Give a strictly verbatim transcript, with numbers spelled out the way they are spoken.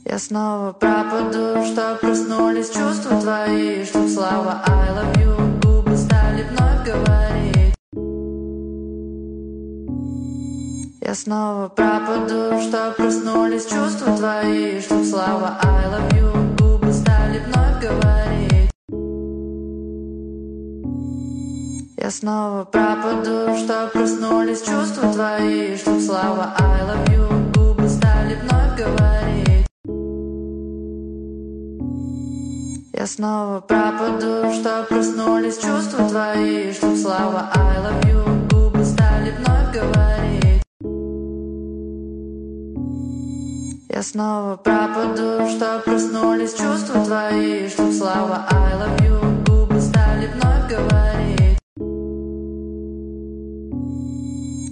Я снова пропаду, что проснулись чувства твои, чтоб слова I love you губы стали вновь говорить. Я снова пропаду, что проснулись чувства твои, чтоб слова I love you губы стали вновь говорить. Я снова пропаду, что проснулись чувства твои, чтоб слова I love you губы стали вновь говорить. Я снова пропаду, что проснулись чувства твои, чтоб слова I love you губы стали вновь говорить. Я снова пропаду, что проснулись чувства твои, чтоб слова I love you